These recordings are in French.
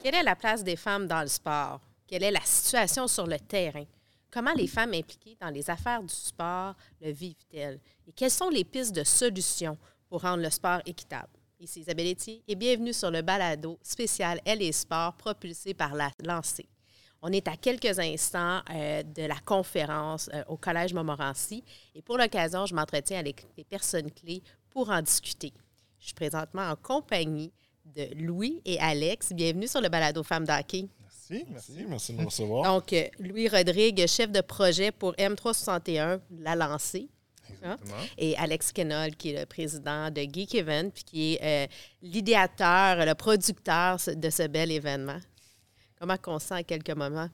Quelle est la place des femmes dans le sport? Quelle est la situation sur le terrain? Comment les femmes impliquées dans les affaires du sport le vivent-elles? Et quelles sont les pistes de solutions pour rendre le sport équitable? Ici Isabelle Etier et bienvenue sur le balado spécial Elle et Sport propulsé par la Lancée. On est à quelques instants de la conférence au Collège Montmorency et pour l'occasion, je m'entretiens avec des personnes clés pour en discuter. Je suis présentement en compagnie de Louis et Alex. Bienvenue sur le balado Femmes d'hockey. Merci de me recevoir. Donc, Louis Rodrigue, chef de projet pour M361, la Lancée. Exactement. Et Alex Kenold, qui est le président de Geek Event, puis qui est l'idéateur, le producteur de ce bel événement. Comment on sent à quelques moments?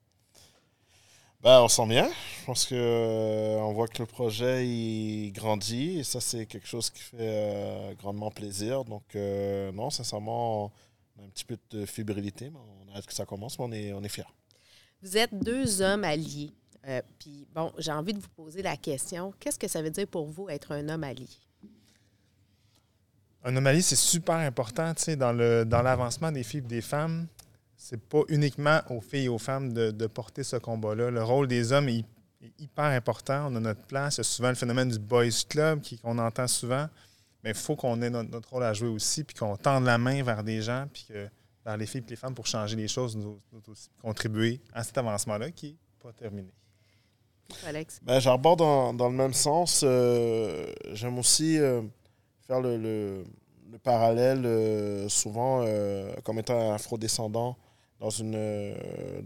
On sent bien. Je pense qu'on voit que le projet il grandit et ça, c'est quelque chose qui fait grandement plaisir. Donc, non, sincèrement, on a un petit peu de fébrilité, mais on a hâte que ça commence, mais on est fiers. Vous êtes deux hommes alliés. Puis, bon, j'ai envie de vous poser la question. Qu'est-ce que ça veut dire pour vous être un homme allié? Un homme allié, c'est super important, tu sais, dans l'avancement des filles et des femmes. C'est pas uniquement aux filles et aux femmes de porter ce combat-là. Le rôle des hommes est hyper important. On a notre place. Il y a souvent le phénomène du boys club qu'on entend souvent. Mais il faut qu'on ait notre rôle à jouer aussi, puis qu'on tende la main vers des gens, puis vers les filles et les femmes pour changer les choses, nous aussi, contribuer à cet avancement-là qui n'est pas terminé. Alex? J'aborde dans le même sens. J'aime aussi faire le parallèle souvent comme étant afrodescendant dans une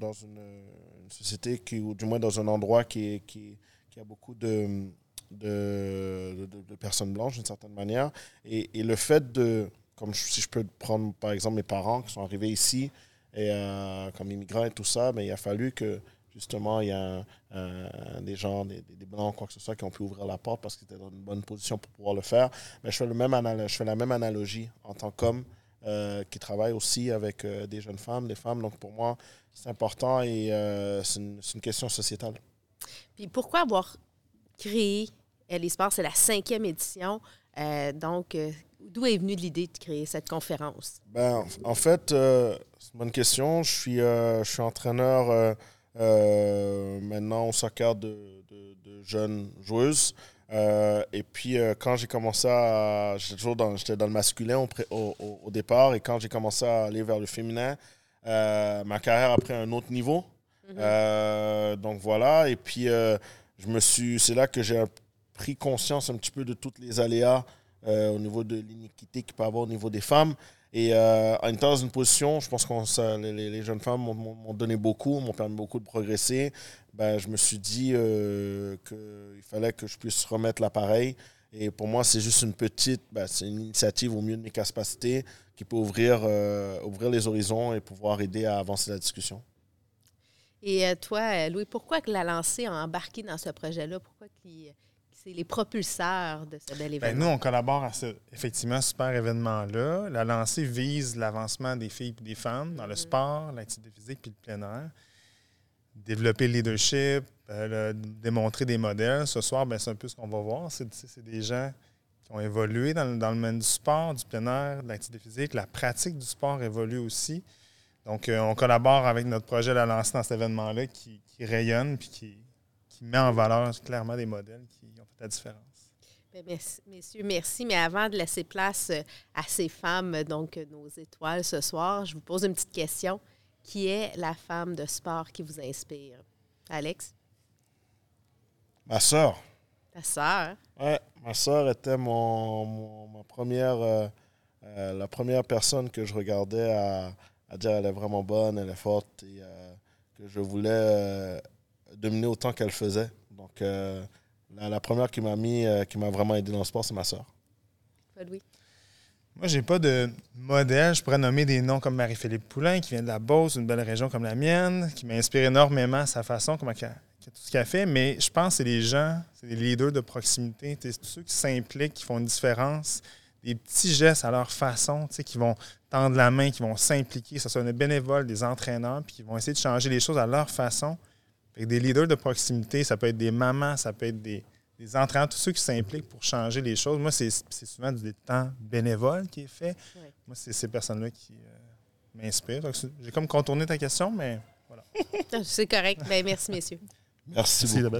société ou du moins dans un endroit qui a beaucoup de personnes blanches d'une certaine manière. Et le fait si je peux prendre par exemple mes parents qui sont arrivés ici et, comme immigrants et tout ça, il a fallu que justement il y a des gens, des blancs, quoi que ce soit, qui ont pu ouvrir la porte parce qu'ils étaient dans une bonne position pour pouvoir le faire. Mais je fais la même analogie en tant qu'homme qui travaille aussi avec des jeunes femmes, des femmes. Donc pour moi, c'est important et c'est une question sociétale. Puis pourquoi avoir créé Elle et Sport? C'est la 5e édition. D'où est venue l'idée de créer cette conférence? En fait, c'est une bonne question. Je suis entraîneur maintenant au soccer de jeunes joueuses. Et puis, quand j'ai commencé j'étais dans le masculin au départ, et quand j'ai commencé à aller vers le féminin, ma carrière a pris un autre niveau. Donc voilà, et puis c'est là que j'ai pris conscience un petit peu de tous les aléas au niveau de l'iniquité qu'il peut y avoir au niveau des femmes. Et en étant dans une position, je pense que les jeunes femmes m'ont donné beaucoup, m'ont permis beaucoup de progresser. Je me suis dit qu'il fallait que je puisse remettre l'appareil. Et pour moi, c'est juste c'est une initiative au mieux de mes capacités qui peut ouvrir les horizons et pouvoir aider à avancer la discussion. Et toi, Louis, pourquoi que la Lancée a embarqué dans ce projet-là? Pourquoi c'est les propulseurs de ce bel événement? Nous, on collabore à ce effectivement super événement-là. La Lancée vise l'avancement des filles et des femmes dans le sport, l'activité physique et le plein air. Développer le leadership, démontrer des modèles. Ce soir, c'est un peu ce qu'on va voir. C'est des gens qui ont évolué dans le domaine du sport, du plein air, de l'activité physique. La pratique du sport évolue aussi. Donc, on collabore avec notre projet La Lancée dans cet événement-là qui rayonne et qui met en valeur clairement des modèles qui ont fait la différence. Messieurs, merci. Mais avant de laisser place à ces femmes, donc nos étoiles ce soir, je vous pose une petite question. Qui est la femme de sport qui vous inspire? Alex? Ma sœur. Ta sœur? Ouais, ma sœur était ma première, la première personne que je regardais à dire elle est vraiment bonne, elle est forte et que je voulais dominer autant qu'elle faisait. Donc, la première qui m'a vraiment aidé dans le sport, c'est ma sœur. Louis? Moi, j'ai pas de modèle. Je pourrais nommer des noms comme Marie-Philippe Poulain, qui vient de la Beauce, une belle région comme la mienne, qui m'a inspiré énormément à sa façon, tout ce qu'elle fait. Mais je pense que c'est les gens, c'est des leaders de proximité. C'est tous ceux qui s'impliquent, qui font une différence, des petits gestes à leur façon, qui vont tendre la main, qui vont s'impliquer, que ce soit des bénévoles, des entraîneurs, puis qui vont essayer de changer les choses à leur façon. Fait que des leaders de proximité, ça peut être des mamans, ça peut être des entraîneurs, tous ceux qui s'impliquent pour changer les choses. Moi, c'est souvent du temps bénévole qui est fait. Oui. Moi, c'est ces personnes-là qui m'inspire. Donc, j'ai comme contourné ta question, mais voilà. C'est correct. Ben, merci, messieurs. Merci Merci, beaucoup. Isabelle.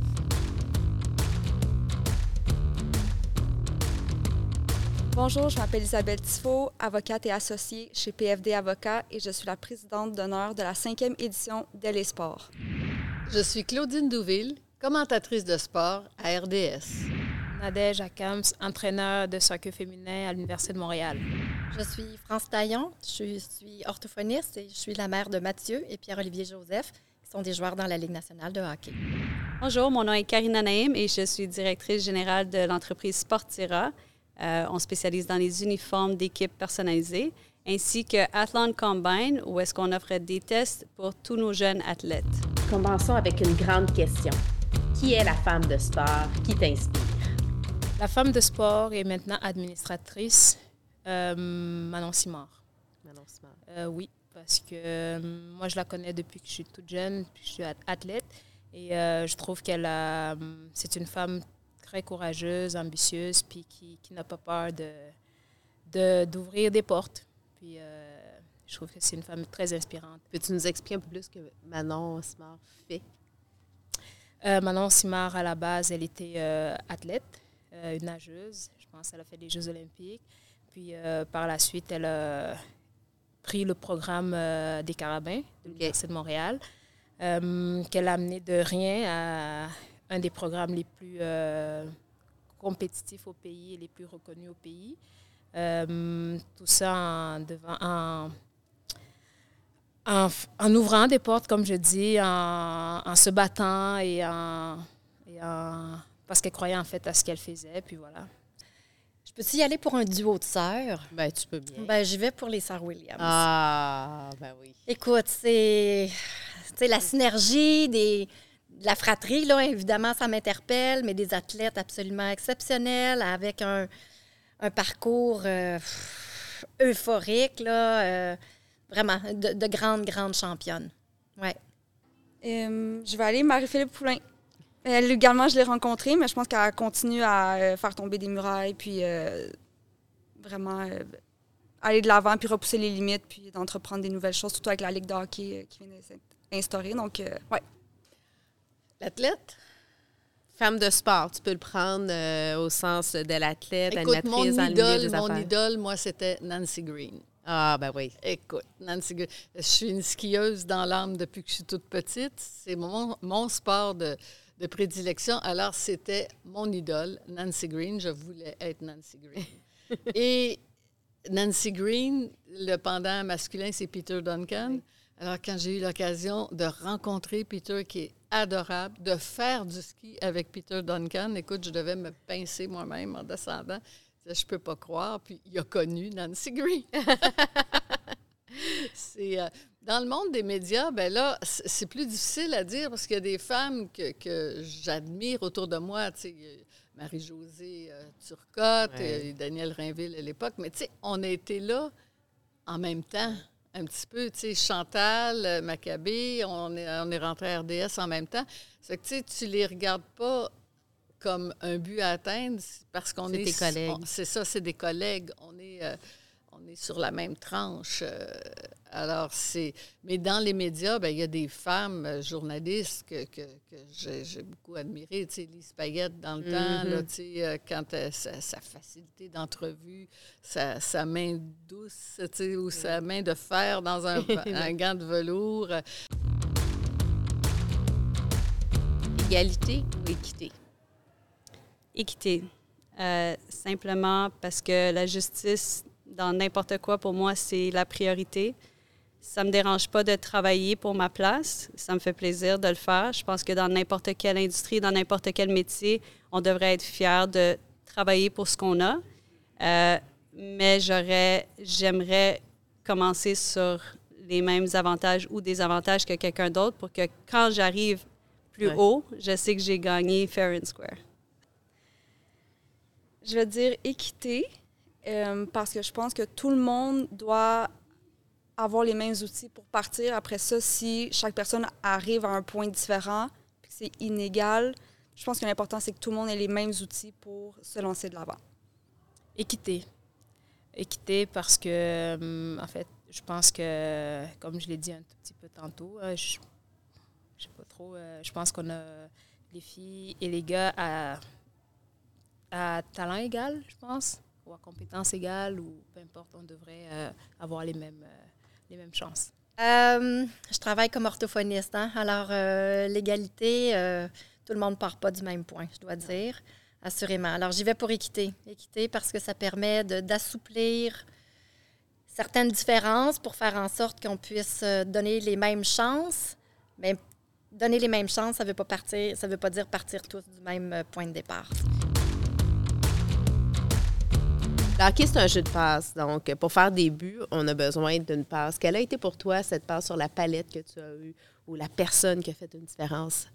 Bonjour, je m'appelle Isabelle Tifo, avocate et associée chez PFD Avocats et je suis la présidente d'honneur de la 5e édition d'Elle Sport. Je suis Claudine Douville, commentatrice de sport à RDS. Nadège Akams, entraîneur de soccer féminin à l'Université de Montréal. Je suis France Taillon, je suis orthophoniste et je suis la mère de Mathieu et Pierre-Olivier Joseph, qui sont des joueurs dans la Ligue nationale de hockey. Bonjour, mon nom est Karina Naïm et je suis directrice générale de l'entreprise Sportira. On spécialise dans les uniformes d'équipes personnalisées, ainsi que Athlon Combine, où est-ce qu'on offre des tests pour tous nos jeunes athlètes. Commençons avec une grande question. Qui est la femme de sport qui t'inspire? La femme de sport est maintenant administratrice, Manon Simard. Manon Simard. Oui, parce que moi, je la connais depuis que je suis toute jeune, puis je suis athlète. Et je trouve c'est une femme très courageuse, ambitieuse, puis qui n'a pas peur d'ouvrir des portes. Puis je trouve que c'est une femme très inspirante. Peux-tu nous expliquer un peu plus ce que Manon Simard fait? Manon Simard, à la base, elle était athlète, une nageuse. Je pense qu'elle a fait les Jeux olympiques. Puis par la suite, elle a pris le programme des Carabins de l'Université de Montréal, qu'elle a amené de rien à un des programmes les plus compétitifs au pays et les plus reconnus au pays. Tout ça en ouvrant des portes, comme je dis, en se battant parce qu'elle croyait en fait à ce qu'elle faisait, puis voilà. Je peux-tu y aller pour un duo de sœurs? Ben, tu peux bien. Ben, j'y vais pour les sœurs Williams. Ah, ben oui. Écoute, c'est la synergie de la fratrie, là, évidemment, ça m'interpelle, mais des athlètes absolument exceptionnels avec un parcours euphorique, là, vraiment, de grandes championnes. Ouais. Je vais aller Marie-Philippe Poulain. Elle également, je l'ai rencontrée, mais je pense qu'elle continue à faire tomber des murailles, puis vraiment aller de l'avant, puis repousser les limites, puis d'entreprendre des nouvelles choses, surtout avec la Ligue de hockey qui vient d'être instaurée. Donc, ouais. L'athlète? Femme de sport, tu peux le prendre au sens de l'athlète, Écoute, animatrice dans le milieu des mon affaires. idole, moi, c'était Nancy Green. Ah, ben oui. Écoute, Nancy Green, je suis une skieuse dans l'âme depuis que je suis toute petite. C'est mon sport de prédilection. Alors, c'était mon idole, Nancy Green. Je voulais être Nancy Green. Et Nancy Green, le pendant masculin, c'est Peter Duncan. Alors, quand j'ai eu l'occasion de rencontrer Peter, qui est adorable, de faire du ski avec Peter Duncan, écoute, je devais me pincer moi-même en descendant. Je ne peux pas croire. Puis, il a connu Nancy Green. C'est... dans le monde des médias, ben là, c'est plus difficile à dire parce qu'il y a des femmes que j'admire autour de moi, tu sais, Marie-Josée Turcotte, Danielle Rainville à l'époque, mais tu sais, on a été là en même temps, un petit peu, tu sais, Chantal, Maccabée, on est rentré à RDS en même temps. C'est que, tu sais, tu les regardes pas comme un but à atteindre parce qu'on est... C'est tes collègues. C'est ça, c'est des collègues. On est sur la même tranche. Alors, mais dans les médias, bien, il y a des femmes journalistes que j'ai beaucoup admirées. Tu sais, Lise Payette, dans le temps, là, tu sais, quand sa facilité d'entrevue, sa main douce, tu sais, ou sa main de fer dans un gant de velours. Égalité ou équité? Équité. Simplement parce que la justice, dans n'importe quoi, pour moi, c'est la priorité. Ça ne me dérange pas de travailler pour ma place. Ça me fait plaisir de le faire. Je pense que dans n'importe quelle industrie, dans n'importe quel métier, on devrait être fier de travailler pour ce qu'on a. Mais j'aimerais commencer sur les mêmes avantages ou des avantages que quelqu'un d'autre pour que quand j'arrive plus haut, je sais que j'ai gagné fair and square. Je vais dire équité, parce que je pense que tout le monde doit avoir les mêmes outils pour partir. Après ça, si chaque personne arrive à un point différent, puis que c'est inégal, je pense que l'important, c'est que tout le monde ait les mêmes outils pour se lancer de l'avant. Équité. Équité parce que, en fait, je pense que, comme je l'ai dit un tout petit peu tantôt, je sais pas trop, je pense qu'on a les filles et les gars à talent égal, je pense, ou à compétence égale, ou peu importe, on devrait avoir les mêmes chances. Je travaille comme orthophoniste, hein? Alors l'égalité, tout le monde ne part pas du même point, je dois dire, assurément. Alors j'y vais pour équité. Équité parce que ça permet d'assouplir certaines différences pour faire en sorte qu'on puisse donner les mêmes chances. Mais donner les mêmes chances, ça veut pas dire partir tous du même point de départ. Le hockey, c'est un jeu de passe. Donc, pour faire des buts, on a besoin d'une passe. Quelle a été pour toi cette passe sur la palette que tu as eue ou la personne qui a fait une différence?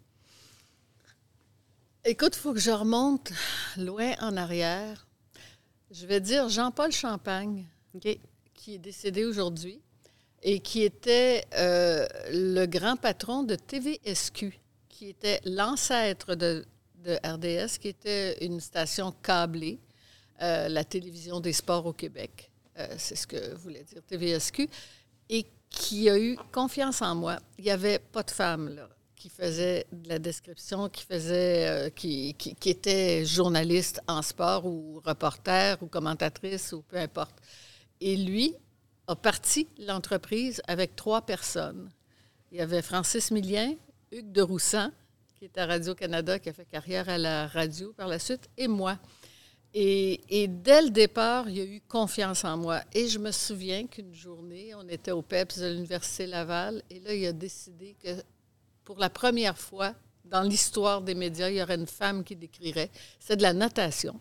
Écoute, il faut que je remonte loin en arrière. Je vais dire Jean-Paul Champagne, qui est décédé aujourd'hui et qui était le grand patron de TVSQ, qui était l'ancêtre de RDS, qui était une station câblée, la télévision des sports au Québec. C'est ce que voulait dire TVSQ. Et qui a eu confiance en moi. Il n'y avait pas de femme là, qui faisait de la description, qui était journaliste en sport ou reporter ou commentatrice ou peu importe. Et lui a parti l'entreprise avec 3 personnes. Il y avait Francis Millien, Hugues de Roussan, qui est à Radio-Canada, qui a fait carrière à la radio par la suite, et moi. Et dès le départ, il y a eu confiance en moi. Et je me souviens qu'une journée, on était au PEPS de l'Université Laval, et là, il a décidé que pour la première fois dans l'histoire des médias, il y aurait une femme qui décrirait. C'est de la natation.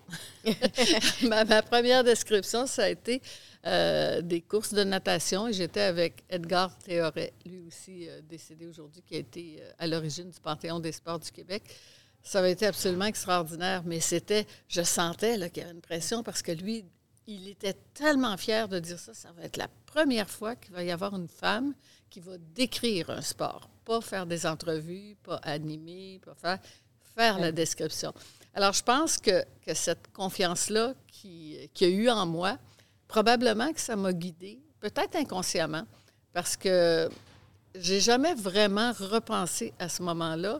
ma première description, ça a été des courses de natation. Et j'étais avec Edgar Théoret, lui aussi décédé aujourd'hui, qui a été à l'origine du Panthéon des sports du Québec. Ça avait été absolument extraordinaire, mais je sentais là, qu'il y avait une pression parce que lui, il était tellement fier de dire ça. Ça va être la première fois qu'il va y avoir une femme qui va décrire un sport, pas faire des entrevues, pas animer, pas faire la description. Alors, je pense que cette confiance-là qu'il y a eu en moi, probablement que ça m'a guidée, peut-être inconsciemment, parce que j'ai jamais vraiment repensé à ce moment-là.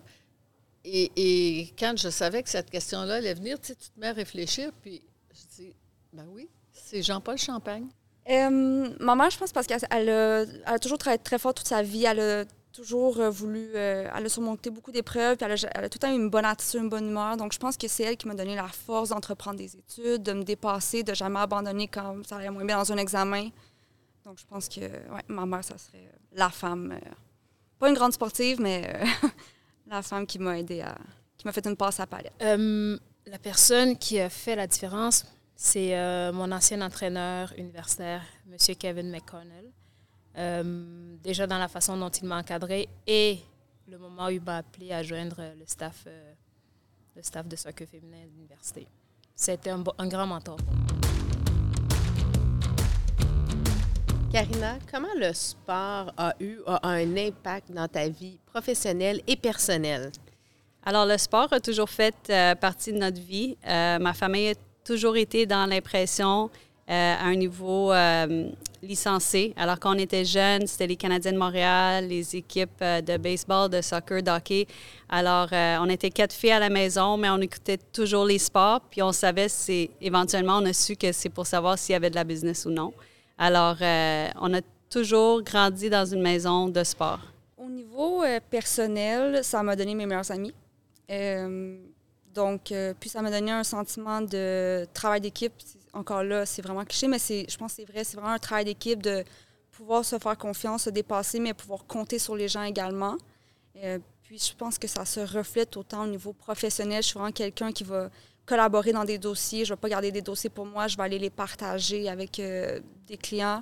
Et quand je savais que cette question-là allait venir, tu te mets à réfléchir, puis je dis, ben oui, c'est Jean-Paul Champagne. Ma mère, je pense, parce qu'elle a toujours travaillé très fort toute sa vie. Elle a toujours voulu... elle a surmonté beaucoup d'épreuves, puis elle a tout le temps eu une bonne attitude, une bonne humeur. Donc, je pense que c'est elle qui m'a donné la force d'entreprendre des études, de me dépasser, de jamais abandonner quand ça allait moins bien dans un examen. Donc, je pense que ma mère, ça serait la femme. Pas une grande sportive, mais... la femme qui m'a aidée qui m'a fait une passe à palette. La personne qui a fait la différence, c'est mon ancien entraîneur universitaire, M. Kevin McConnell. Déjà dans la façon dont il m'a encadré et le moment où il m'a appelé à joindre le staff de soccer féminin de l'université. C'était un grand mentor pour moi. Karina, comment le sport a un impact dans ta vie professionnelle et personnelle? Alors, le sport a toujours fait partie de notre vie. Ma famille a toujours été dans l'impression à un niveau licencié. Alors, quand on était jeunes, c'était les Canadiens de Montréal, les équipes de baseball, de soccer, de hockey. Alors, on était 4 filles à la maison, mais on écoutait toujours les sports. Puis, on savait, éventuellement, on a su que c'est pour savoir s'il y avait de la business ou non. Alors, on a toujours grandi dans une maison de sport. Au niveau personnel, ça m'a donné mes meilleurs amis. Puis ça m'a donné un sentiment de travail d'équipe. Encore là, c'est vraiment cliché, mais je pense que c'est vrai. C'est vraiment un travail d'équipe de pouvoir se faire confiance, se dépasser, mais pouvoir compter sur les gens également. Puis je pense que ça se reflète autant au niveau professionnel. Je suis vraiment quelqu'un qui va collaborer dans des dossiers. Je ne vais pas garder des dossiers pour moi. Je vais aller les partager avec des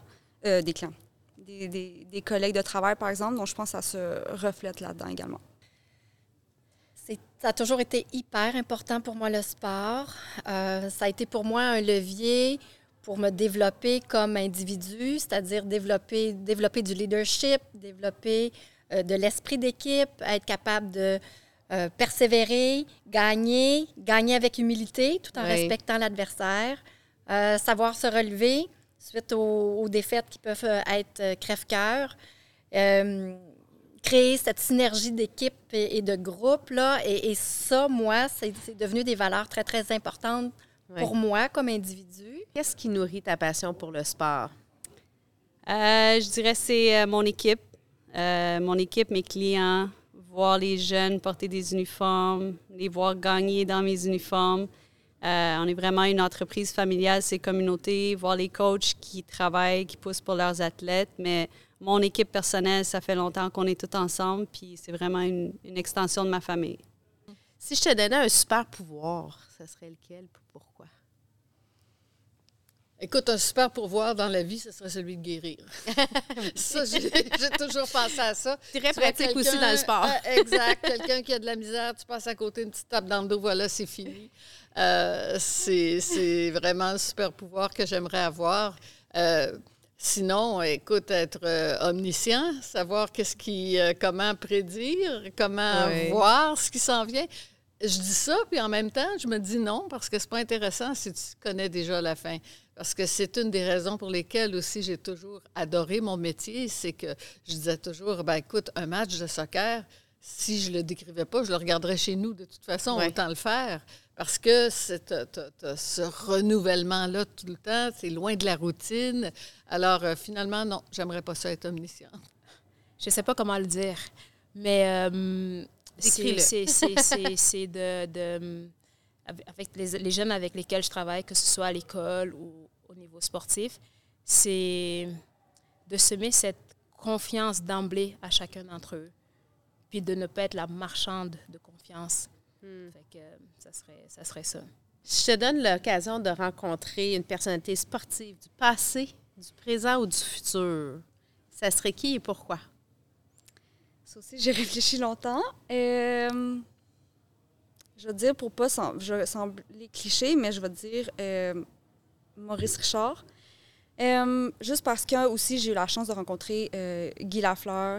collègues de travail, par exemple. Donc, je pense que ça se reflète là-dedans également. Ça a toujours été hyper important pour moi, le sport. Ça a été pour moi un levier pour me développer comme individu, c'est-à-dire développer du leadership, développer de l'esprit d'équipe, être capable de persévérer, gagner avec humilité tout en respectant l'adversaire, savoir se relever, suite aux défaites qui peuvent être crève-cœur. Créer cette synergie d'équipe et de groupe, là, et ça, moi, c'est devenu des valeurs très, très importantes pour moi comme individu. Qu'est-ce qui nourrit ta passion pour le sport? Je dirais que c'est mon équipe. Mes clients, voir les jeunes porter des uniformes, les voir gagner dans mes uniformes. On est vraiment une entreprise familiale, c'est communauté, voir les coachs qui travaillent, qui poussent pour leurs athlètes. Mais mon équipe personnelle, ça fait longtemps qu'on est tous ensemble, puis c'est vraiment une extension de ma famille. Si je te donnais un super pouvoir, ce serait lequel? Pourquoi? Écoute, un super pouvoir dans la vie, ce serait celui de guérir. Ça, j'ai toujours pensé à ça. Très pratique aussi dans le sport. Exact. Quelqu'un qui a de la misère, tu passes à côté, une petite tape dans le dos, voilà, c'est fini. C'est vraiment un super pouvoir que j'aimerais avoir. Sinon, écoute, être omniscient, savoir comment prédire, comment voir ce qui s'en vient. Je dis ça, puis en même temps, je me dis non, parce que c'est pas intéressant si tu connais déjà la fin. Parce que c'est une des raisons pour lesquelles aussi j'ai toujours adoré mon métier, c'est que je disais toujours, ben écoute, un match de soccer, si je le décrivais pas, je le regarderais chez nous de toute façon, autant le faire. Parce que t'as ce renouvellement-là tout le temps, c'est loin de la routine. Alors, finalement, non, j'aimerais pas ça être omnisciente. Je sais pas comment le dire, mais Décris-le. c'est avec les jeunes avec lesquels je travaille, que ce soit à l'école ou au niveau sportif, c'est de semer cette confiance d'emblée à chacun d'entre eux, puis de ne pas être la marchande de confiance. Fait que ça serait ça. Je te donne l'occasion de rencontrer une personnalité sportive du passé, du présent ou du futur. Ça serait qui et pourquoi? Ça aussi, j'ai réfléchi longtemps. Je vais dire, pour pas sembler cliché, mais je vais dire Maurice Richard. Juste parce que aussi j'ai eu la chance de rencontrer Guy Lafleur.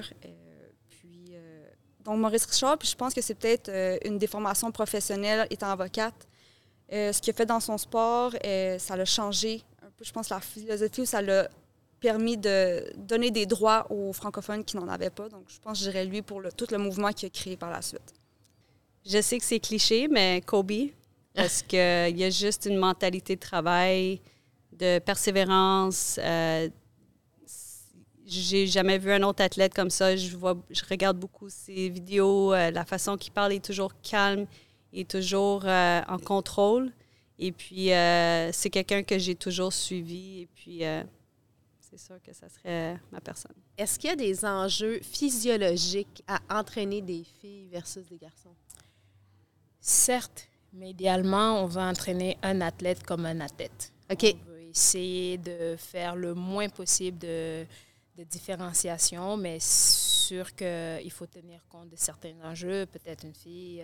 Donc, Maurice Richard, puis je pense que c'est peut-être une déformation professionnelle étant avocate. Ce qu'il a fait dans son sport, ça l'a changé un peu, je pense, la philosophie, où ça l'a permis de donner des droits aux francophones qui n'en avaient pas. Donc, je pense que je dirais lui pour tout le mouvement qu'il a créé par la suite. Je sais que c'est cliché, mais Kobe, parce qu'il y a juste une mentalité de travail, de persévérance. J'ai jamais vu un autre athlète comme ça. Je regarde beaucoup ses vidéos. La façon qu'il parle est toujours calme, est toujours en contrôle. Et puis, c'est quelqu'un que j'ai toujours suivi. Et puis, c'est sûr que ça serait ma personne. Est-ce qu'il y a des enjeux physiologiques à entraîner des filles versus des garçons? Certes, mais idéalement, on va entraîner un athlète comme un athlète. OK. On veut essayer de faire le moins possible de différenciation, mais sûr qu'il faut tenir compte de certains enjeux. Peut-être une fille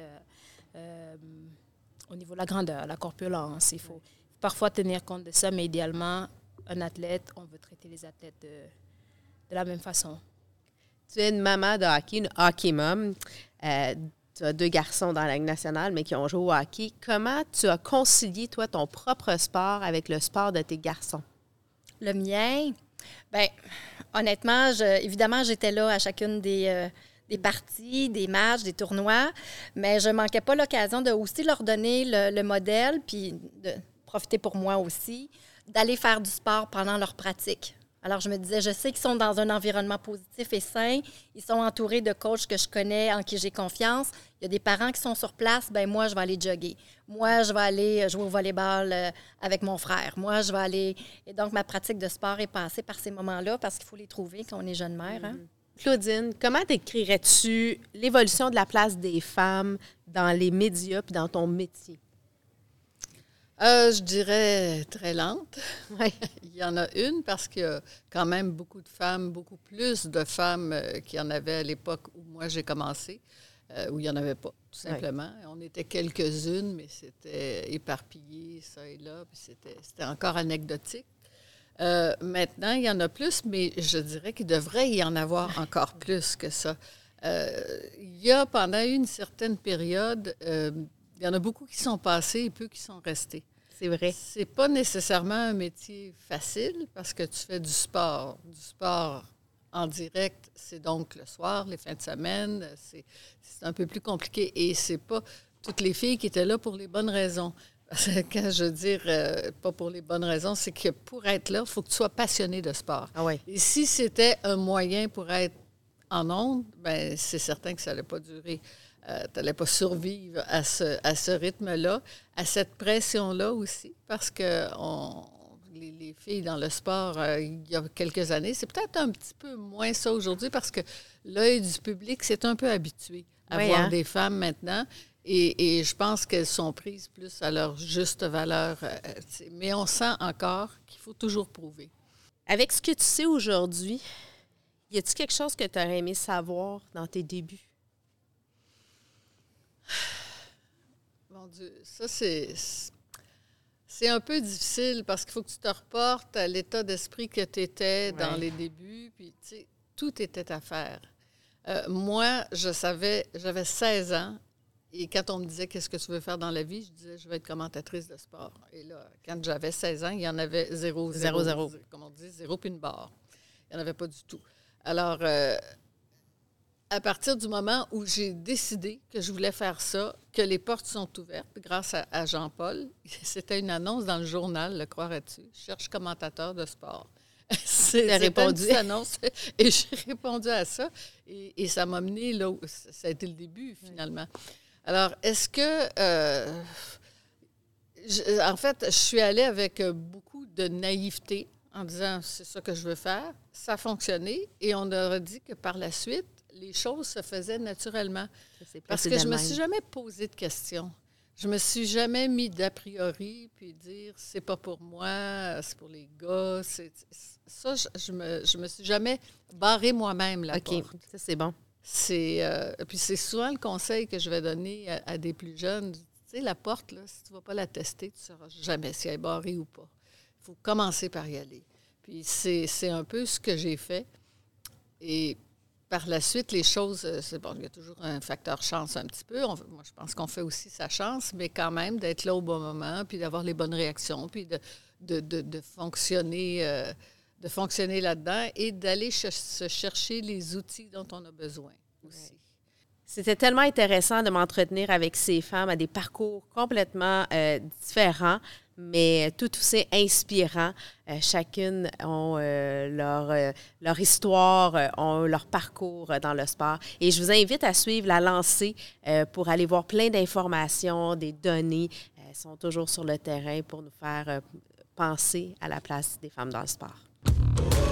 au niveau de la grandeur, la corpulence. Il faut parfois tenir compte de ça, mais idéalement, un athlète, on veut traiter les athlètes de la même façon. Tu es une maman de hockey, une hockey mom. Tu as 2 garçons dans la Ligue nationale, mais qui ont joué au hockey. Comment tu as concilié, toi, ton propre sport avec le sport de tes garçons? Le mien? Bien, honnêtement, évidemment, j'étais là à chacune des parties, des matchs, des tournois, mais je ne manquais pas l'occasion de aussi leur donner le modèle, puis de profiter pour moi aussi, d'aller faire du sport pendant leur pratique. Alors, je me disais, je sais qu'ils sont dans un environnement positif et sain. Ils sont entourés de coachs que je connais, en qui j'ai confiance. Il y a des parents qui sont sur place. Bien, moi, je vais aller jogger. Moi, je vais aller jouer au volleyball avec mon frère. Moi, je vais aller... Et donc, ma pratique de sport est passée par ces moments-là parce qu'il faut les trouver quand on est jeune mère. Hein? Claudine, comment décrirais-tu l'évolution de la place des femmes dans les médias et dans ton métier? Je dirais très lente. Oui. Il y en a une parce qu'il y a quand même beaucoup plus de femmes qu'il y en avait à l'époque où moi j'ai commencé, où il n'y en avait pas, tout simplement. Oui. On était quelques-unes, mais c'était éparpillé, ça et là, puis c'était encore anecdotique. Maintenant, il y en a plus, mais je dirais qu'il devrait y en avoir encore plus que ça. Il y a, pendant une certaine période, il y en a beaucoup qui sont passés et peu qui sont restés. C'est vrai. C'est pas nécessairement un métier facile parce que tu fais du sport. Du sport en direct, c'est donc le soir, les fins de semaine. C'est un peu plus compliqué. Et c'est pas toutes les filles qui étaient là pour les bonnes raisons. Parce que quand je veux dire pas pour les bonnes raisons, c'est que pour être là, il faut que tu sois passionné de sport. Ah ouais. Et si c'était un moyen pour être en ondes, bien, c'est certain que ça n'allait pas durer. Tu n'allais pas survivre à ce rythme-là, à cette pression-là aussi, parce que les filles dans le sport, il y a quelques années, c'est peut-être un petit peu moins ça aujourd'hui, parce que l'œil du public s'est un peu habitué à voir des femmes maintenant, et je pense qu'elles sont prises plus à leur juste valeur. Mais on sent encore qu'il faut toujours prouver. Avec ce que tu sais aujourd'hui, y a-t-il quelque chose que tu aurais aimé savoir dans tes débuts? Mon Dieu, ça, c'est un peu difficile parce qu'il faut que tu te reportes à l'état d'esprit que tu étais dans les débuts. Puis, tu sais, tout était à faire. Moi, j'avais 16 ans. Et quand on me disait « Qu'est-ce que tu veux faire dans la vie? » Je disais « Je veux être commentatrice de sport. » Et là, quand j'avais 16 ans, il y en avait zéro. Comme on dit, zéro puis une barre. Il n'y en avait pas du tout. Alors, à partir du moment où j'ai décidé que je voulais faire ça, que les portes sont ouvertes grâce à Jean-Paul, c'était une annonce dans le journal, le croirais-tu, « Je cherche commentateur de sport ». C'était répondu. Une annonce, et j'ai répondu à ça. Et ça m'a mené là où ça a été le début, finalement. Alors, est-ce que... en fait, je suis allée avec beaucoup de naïveté en disant « C'est ça que je veux faire ». Ça a fonctionné et on aurait dit que par la suite, les choses se faisaient naturellement. Parce que je ne me suis jamais posé de questions. Je me suis jamais mis d'a priori puis dire « C'est pas pour moi, c'est pour les gars ». Ça, je me suis jamais barré moi-même la porte. OK, ça, c'est bon. Puis c'est souvent le conseil que je vais donner à des plus jeunes. Tu sais, la porte, là, si tu ne vas pas la tester, tu ne sauras jamais si elle est barrée ou pas. Il faut commencer par y aller. Puis c'est un peu ce que j'ai fait. Et par la suite, les choses, c'est bon, il y a toujours un facteur chance un petit peu. Moi, je pense qu'on fait aussi sa chance, mais quand même d'être là au bon moment, puis d'avoir les bonnes réactions, puis de fonctionner là-dedans et d'aller se chercher les outils dont on a besoin aussi. C'était tellement intéressant de m'entretenir avec ces femmes à des parcours complètement différents, mais tout aussi inspirants. Chacune ont leur histoire, ont leur parcours dans le sport. Et je vous invite à suivre la lancée pour aller voir plein d'informations, des données. Elles sont toujours sur le terrain pour nous faire penser à la place des femmes dans le sport.